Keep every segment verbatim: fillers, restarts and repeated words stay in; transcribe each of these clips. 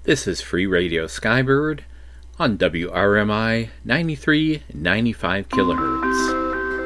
This is Free Radio Skybird on W R M I ninety-three point nine five kilohertz.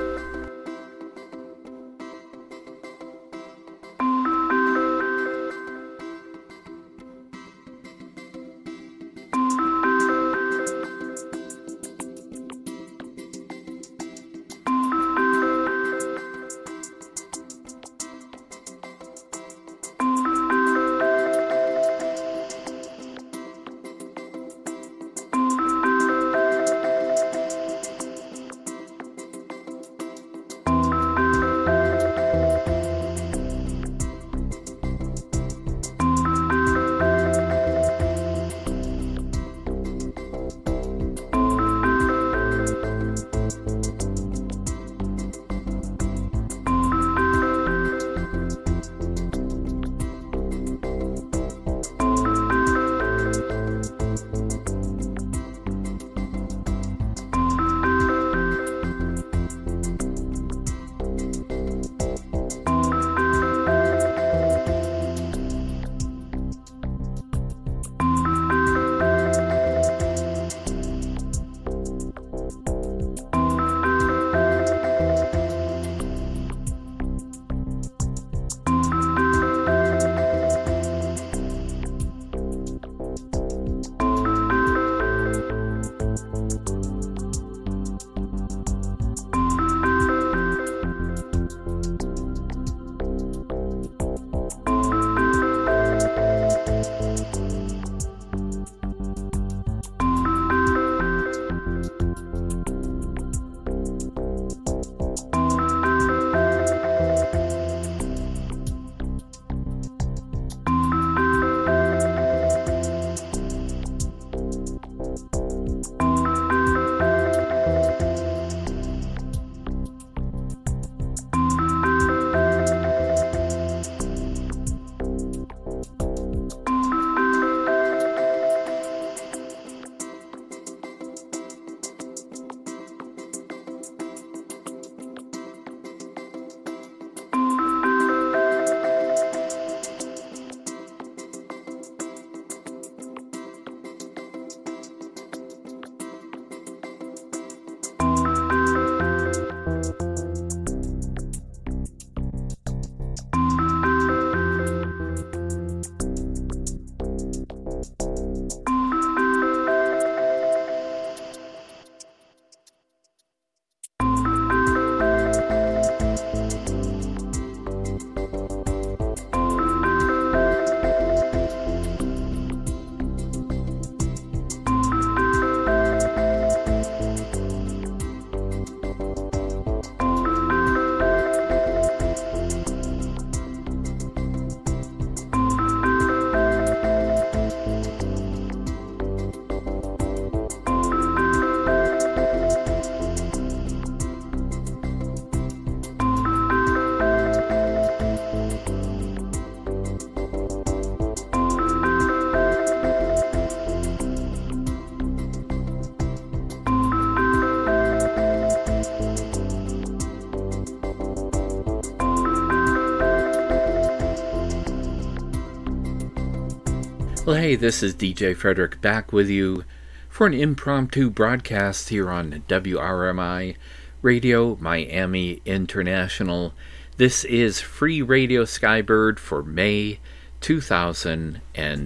Well, hey, this is D J Frederick back with you for an impromptu broadcast here on W R M I Radio Miami International. This is Free Radio Skybird for May two thousand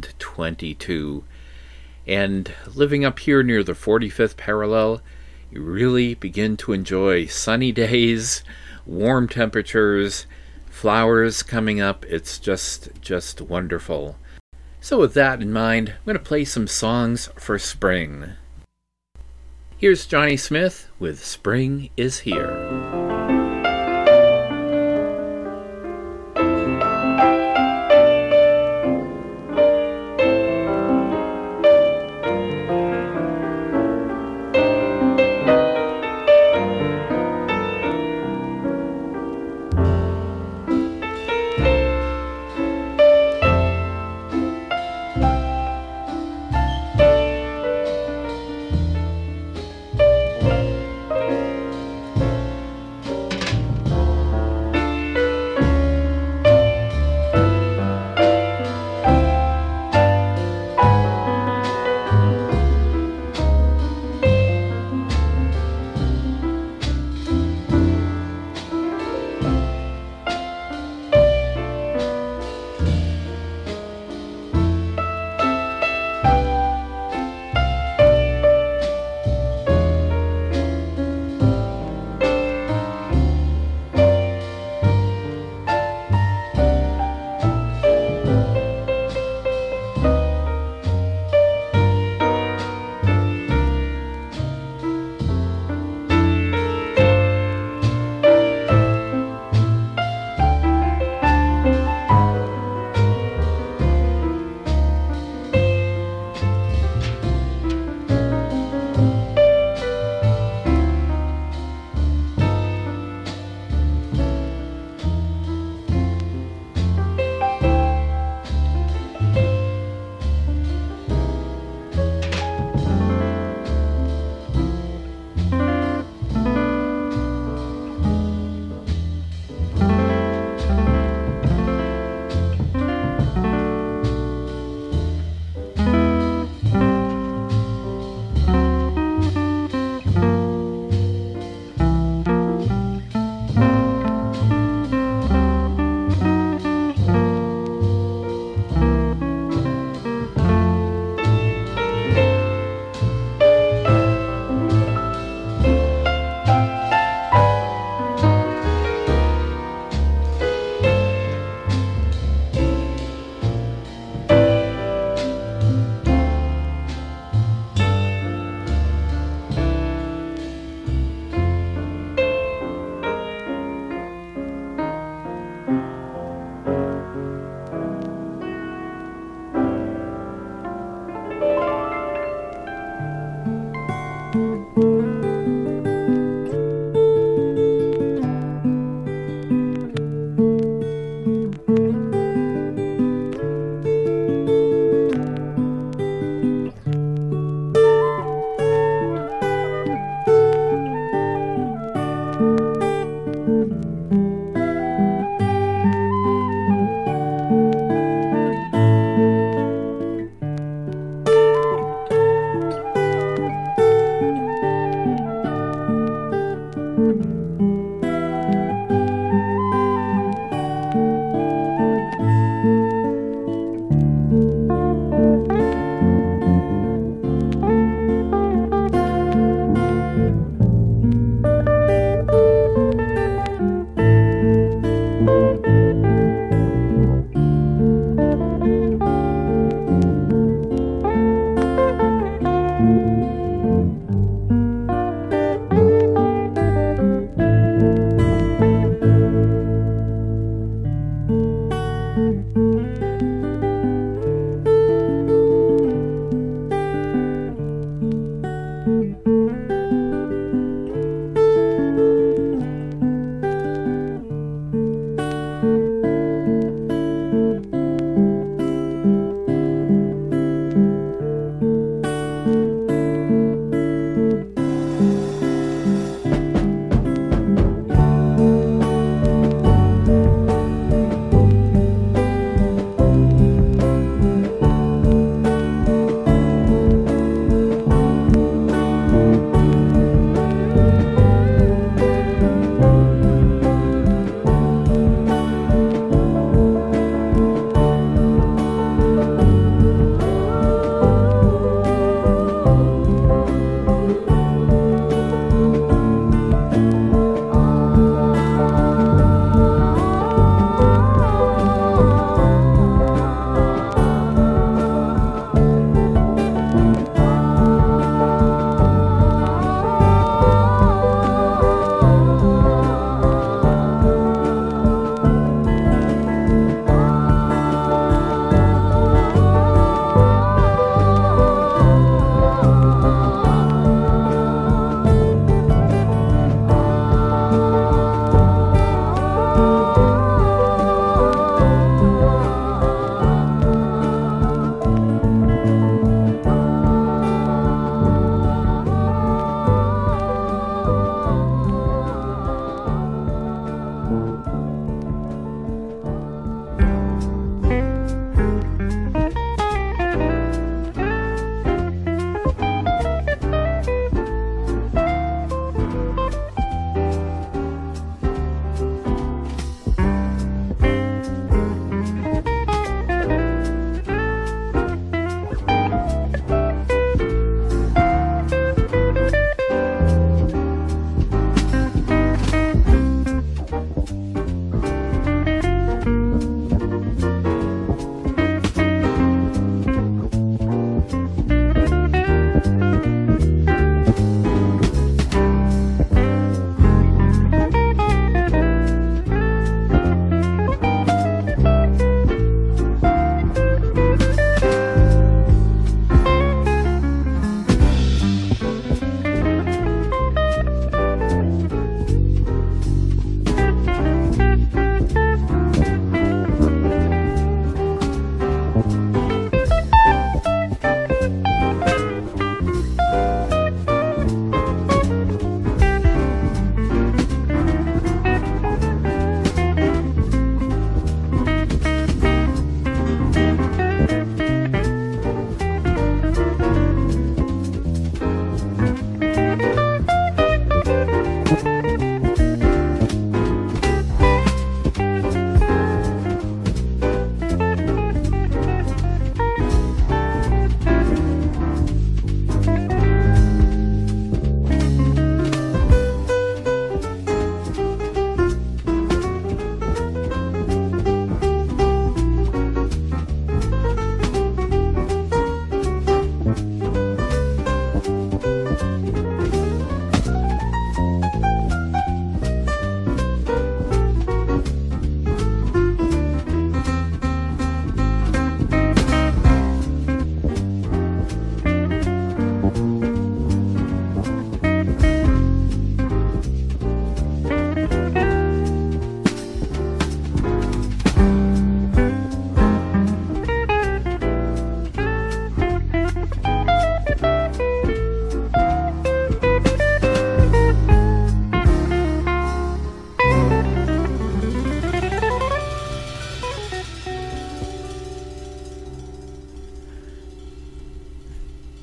twenty-two. And living up here near the forty-fifth parallel, you really begin to enjoy sunny days, warm temperatures, flowers coming up. It's just, just wonderful. So with that in mind, I'm going to play some songs for spring. Here's Johnny Smith with Spring is Here.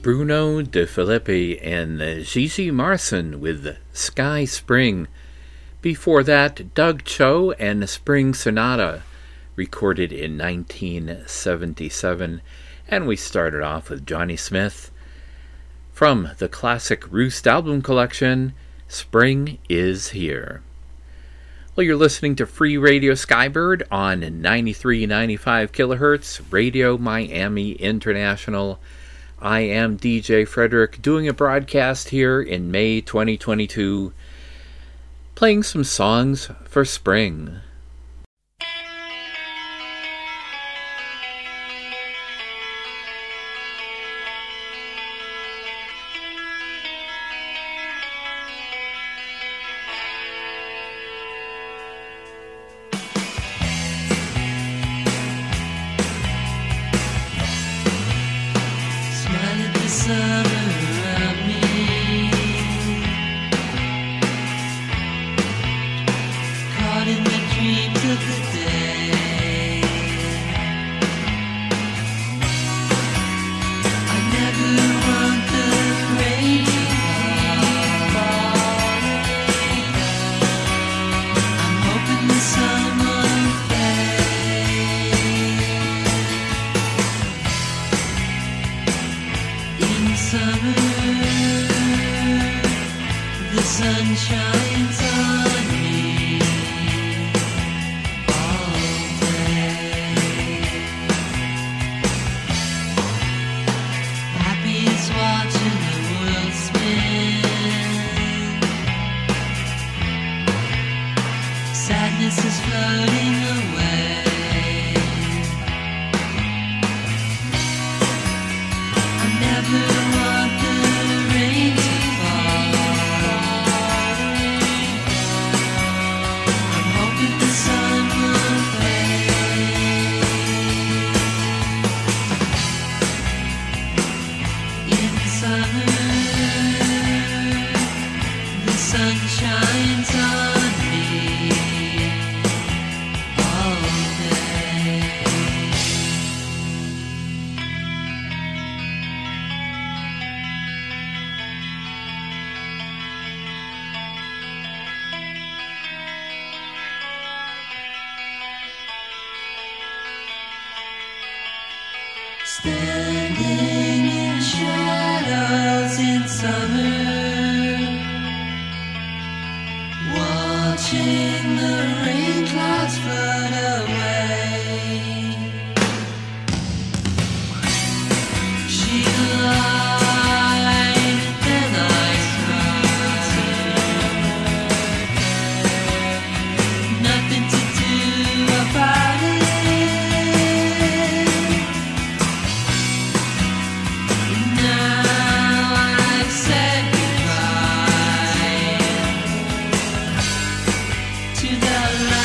Bruno De Filippi and Gigi Marson with Sky Spring. Before that, Doug Cho and Spring Sonata, recorded in nineteen seventy-seven. And we started off with Johnny Smith from the classic Roost album collection, Spring Is Here. Well, you're listening to Free Radio Skybird on ninety-three point nine five kilohertz, Radio Miami International. I am D J Frederick, doing a broadcast here in May twenty twenty-two, playing some songs for spring. To the light.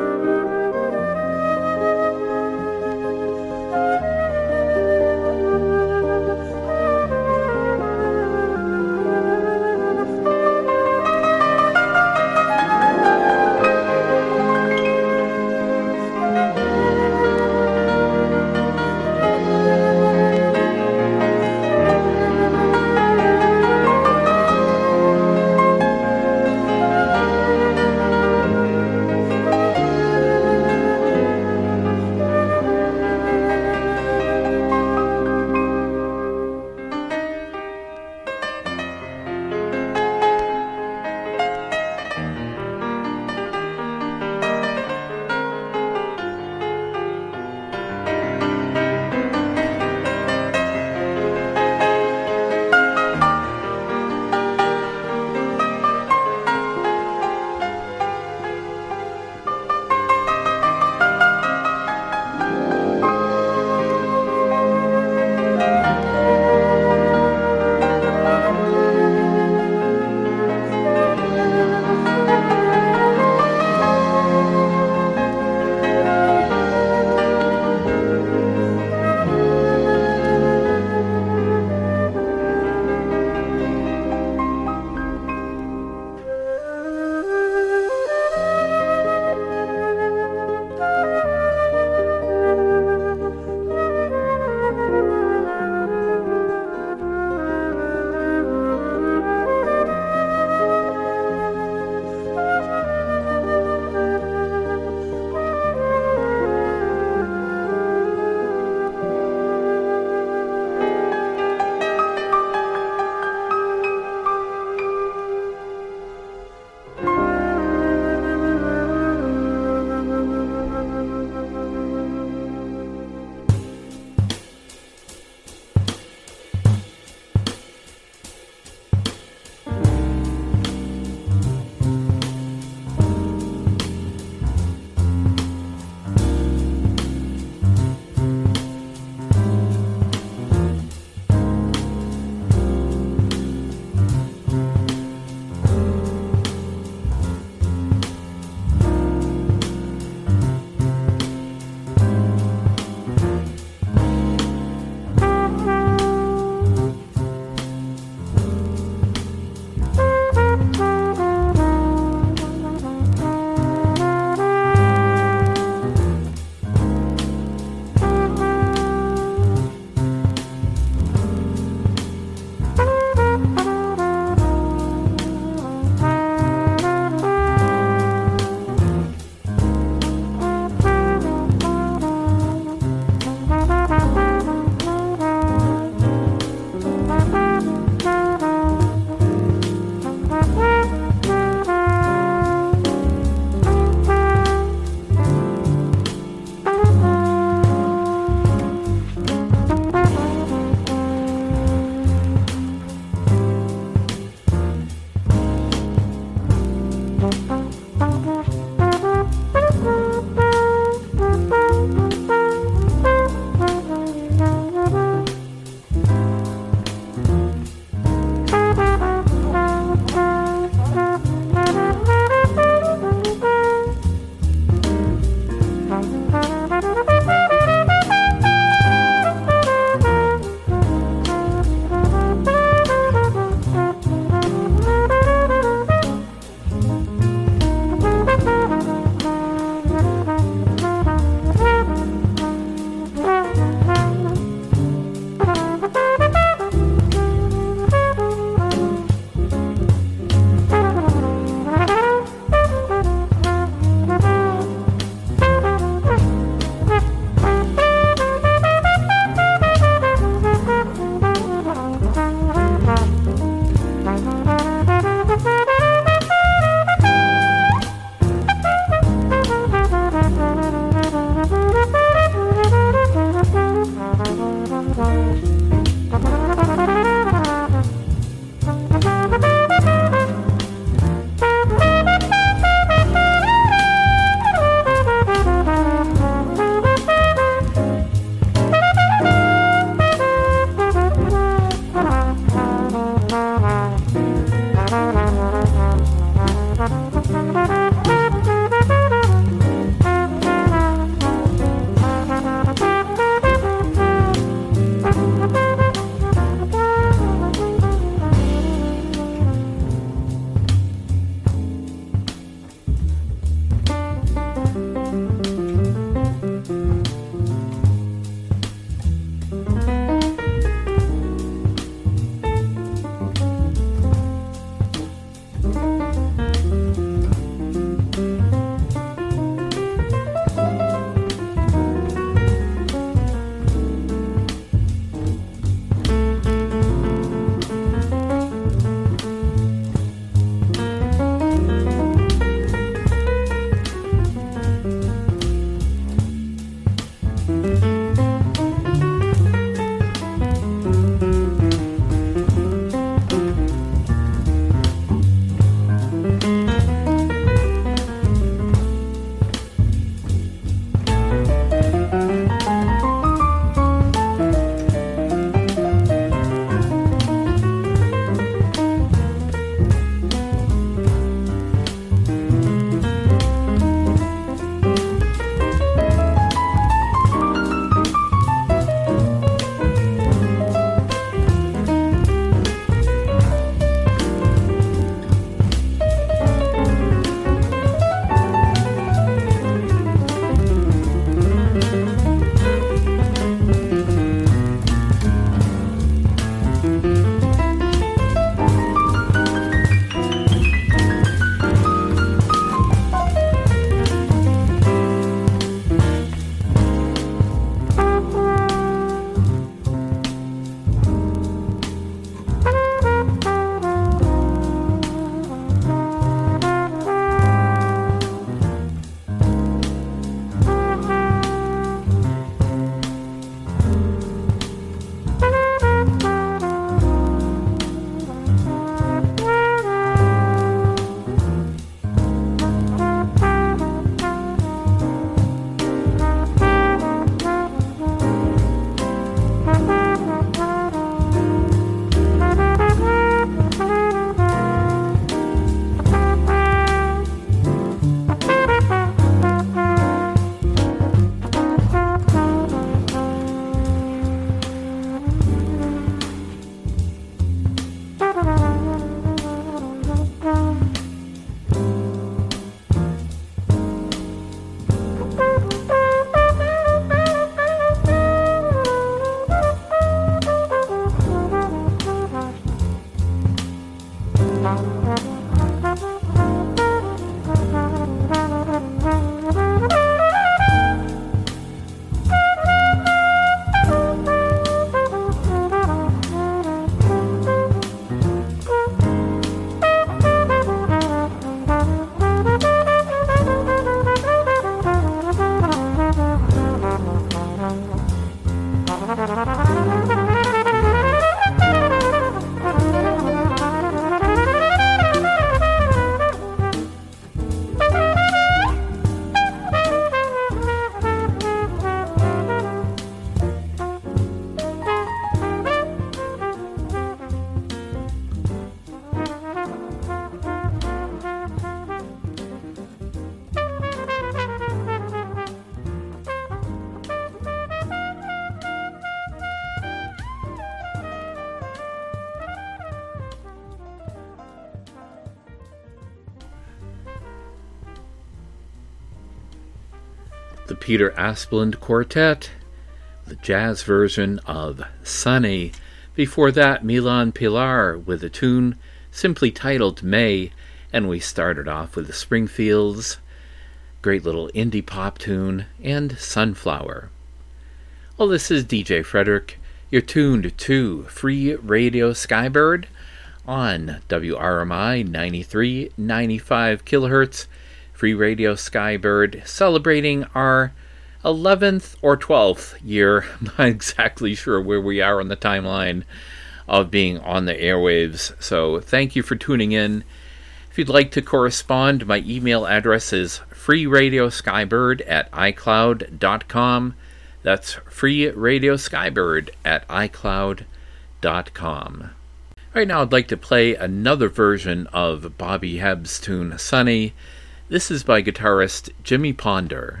the Peter Asplund Quartet, the jazz version of Sunny. Before that, Milan Pilar with a tune simply titled May, and we started off with the Springfields, great little indie pop tune, and Sunflower. Well, this is D J Frederick. You're tuned to Free Radio Skybird on W R M I ninety-three point nine five kilohertz. Free Radio Skybird celebrating our eleventh or twelfth year. I'm not exactly sure where we are on the timeline of being on the airwaves. So thank you for tuning in. If you'd like to correspond, my email address is freeradioskybird at icloud dot com. That's freeradioskybird at icloud dot com. Right now I'd like to play another version of Bobby Hebb's tune Sunny. This is by guitarist Jimmy Ponder.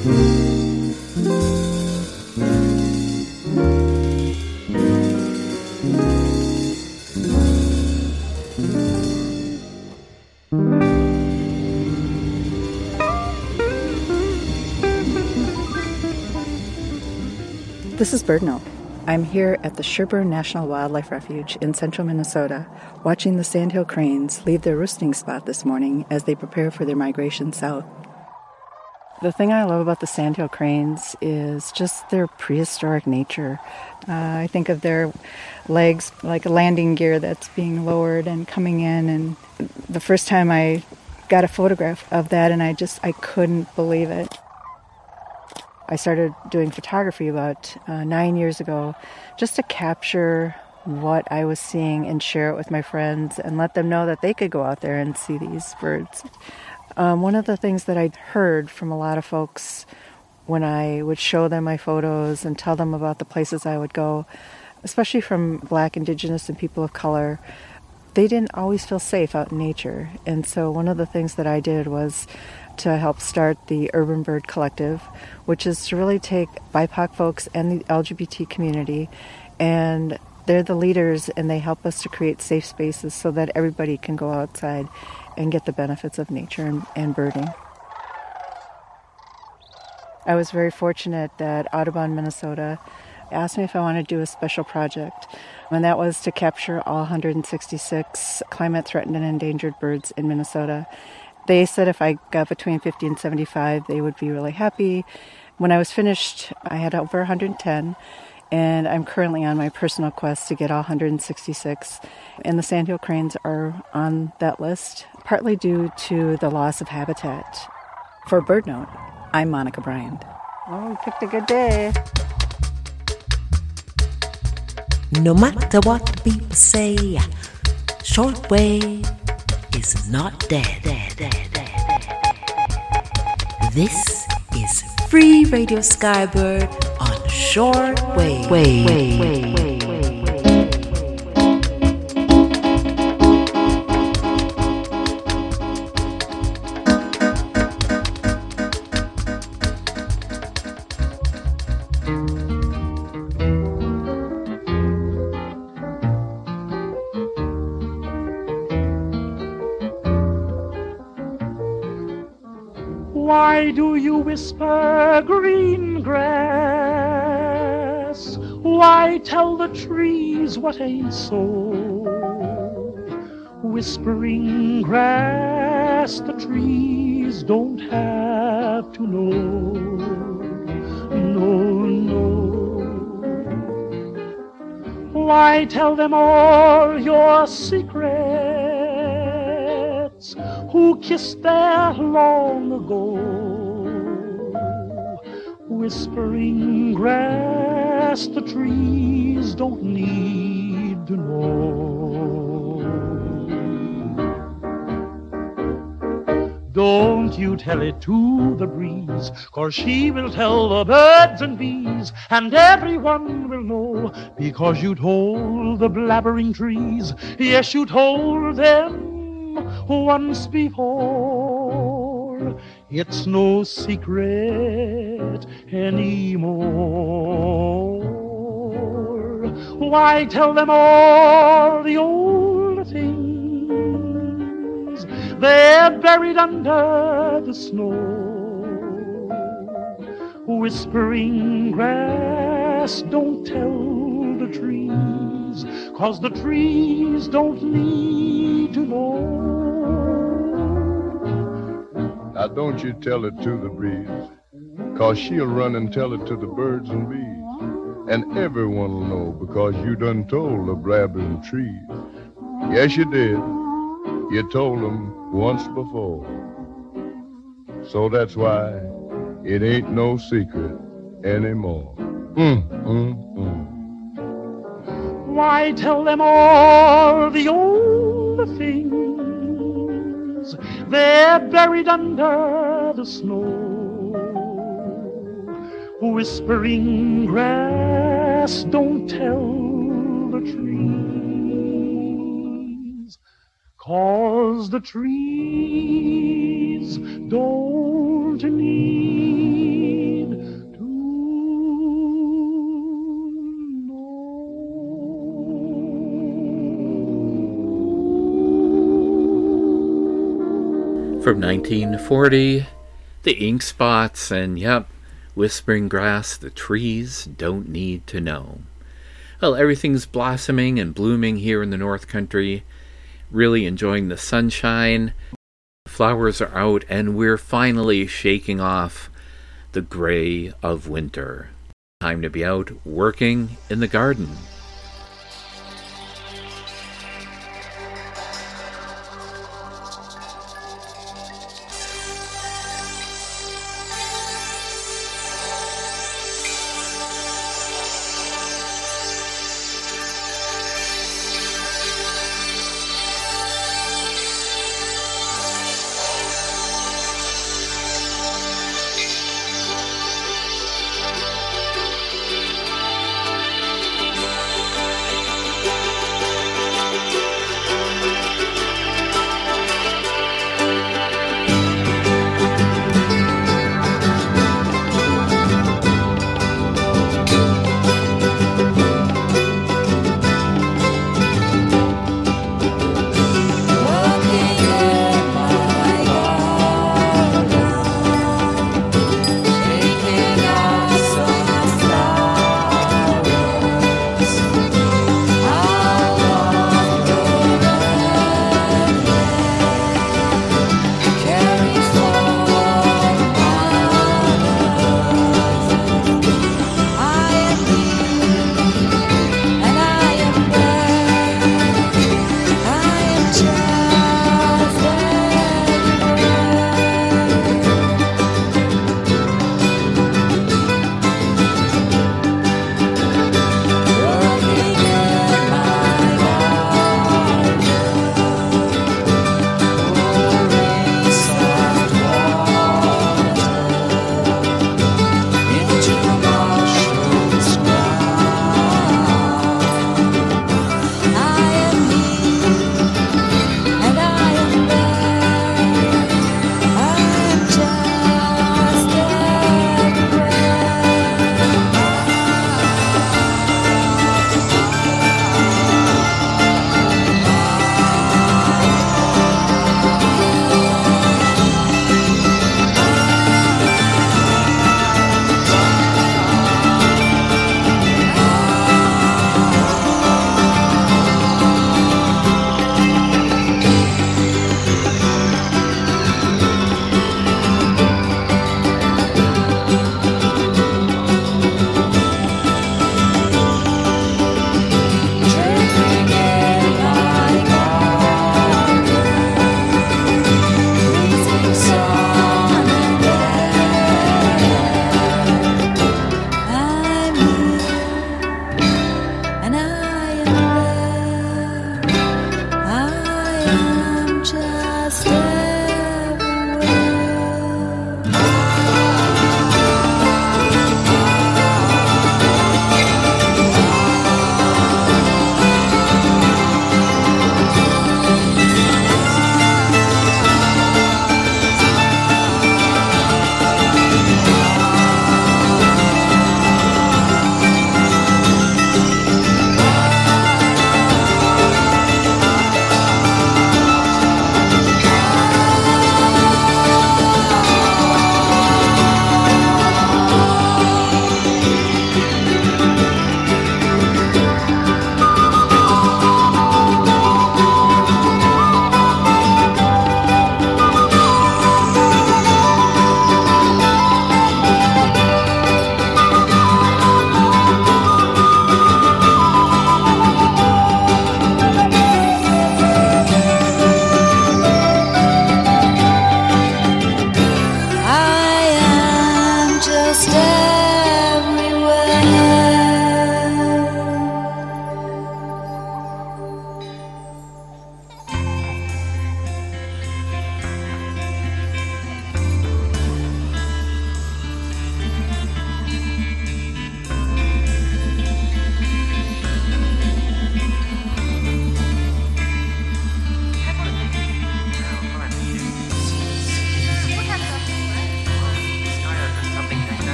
This is BirdNote. I'm here at the Sherburne National Wildlife Refuge in central Minnesota, watching the sandhill cranes leave their roosting spot this morning as they prepare for their migration south. The thing I love about the sandhill cranes is just their prehistoric nature. Uh, I think of their legs like a landing gear that's being lowered and coming in, and the first time I got a photograph of that, and I just, I couldn't believe it. I started doing photography about uh, nine years ago just to capture what I was seeing and share it with my friends and let them know that they could go out there and see these birds. Um, one of the things that I'd heard from a lot of folks when I would show them my photos and tell them about the places I would go, especially from Black, Indigenous, and people of color, they didn't always feel safe out in nature. And so one of the things that I did was to help start the Urban Bird Collective, which is to really take B I P O C folks and the L G B T community, and they're the leaders, and they help us to create safe spaces so that everybody can go outside and get the benefits of nature and, and birding. I was very fortunate that Audubon, Minnesota asked me if I wanted to do a special project, and that was to capture all one hundred sixty-six climate-threatened and endangered birds in Minnesota. They said if I got between fifty and seventy-five, they would be really happy. When I was finished, I had over one hundred ten, and I'm currently on my personal quest to get all one hundred sixty-six. And the sandhill cranes are on that list, partly due to the loss of habitat. For BirdNote, I'm Monica Bryant. Oh, we picked a good day. No matter what the people say, shortwave is not dead. dead, dead, dead, dead. This is Free Radio Skybird on shortwave. Wave, wave, wave, wave. Why do you whisper, green grass? Why tell the trees what ain't so? Whispering grass, the trees don't have to know. No, no. Why tell them all your secrets? Who kissed there long ago? Whispering grass, the trees don't need to know. Don't you tell it to the breeze, 'cause she will tell the birds and bees, and everyone will know, because you told the blabbering trees. Yes, you told them once before. It's no secret anymore. Why tell them all the old things? They're buried under the snow. Whispering grass, don't tell the trees, 'cause the trees don't need to know. Now don't you tell it to the breeze, 'cause she'll run and tell it to the birds and bees. And everyone will know, because you done told the blabbering trees. Yes, you did. You told them once before. So that's why it ain't no secret anymore. Mm, mm, mm. Why tell them all the old things? They're buried under the snow. Whispering grass, don't tell the trees, 'cause the trees don't need From nineteen forty, the Ink Spots, and yep, Whispering Grass, the trees don't need to know. Well, everything's blossoming and blooming here in the North Country. Really enjoying the sunshine. Flowers are out, and we're finally shaking off the gray of winter. Time to be out working in the garden.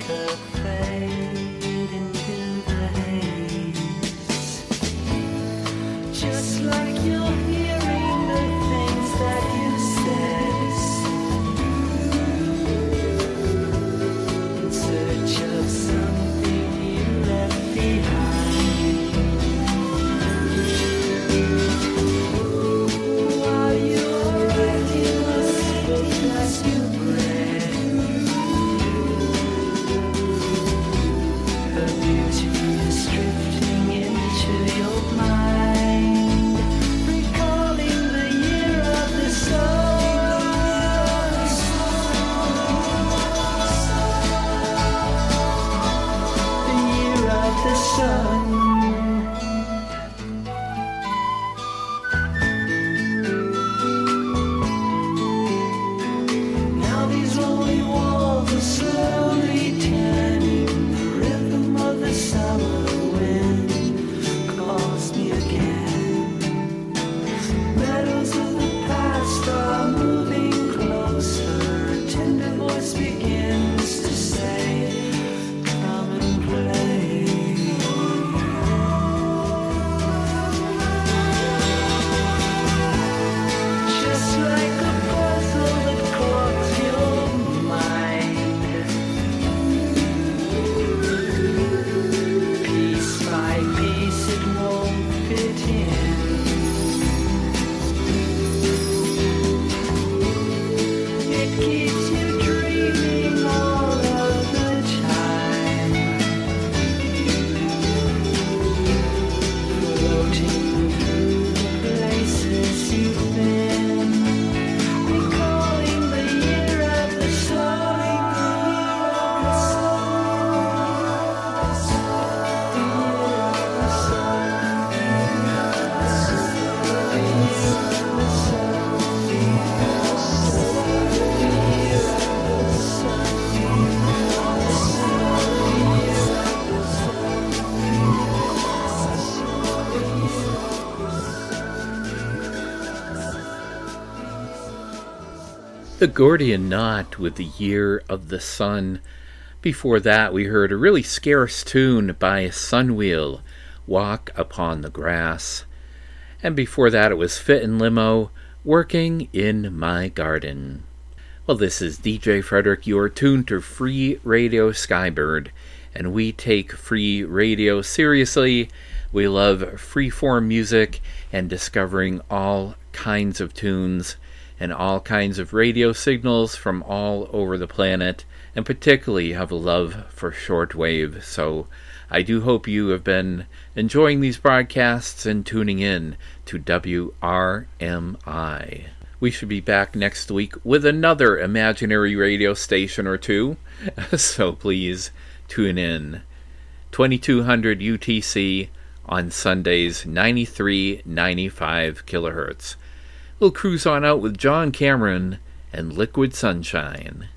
The Gordian Knot with the Year of the Sun. Before that, we heard a really scarce tune by Sunwheel, Walk Upon the Grass. And before that, it was Fit and Limo, Working in My Garden. Well, this is D J Frederick. You are tuned to Free Radio Skybird, and we take free radio seriously. We love freeform music and discovering all kinds of tunes and all kinds of radio signals from all over the planet, and particularly have a love for shortwave. So I do hope you have been enjoying these broadcasts and tuning in to W R M I. We should be back next week with another imaginary radio station or two, so please tune in. twenty-two hundred U T C on Sundays, ninety-three point nine five kilohertz. We'll cruise on out with John Cameron and Liquid Sunshine.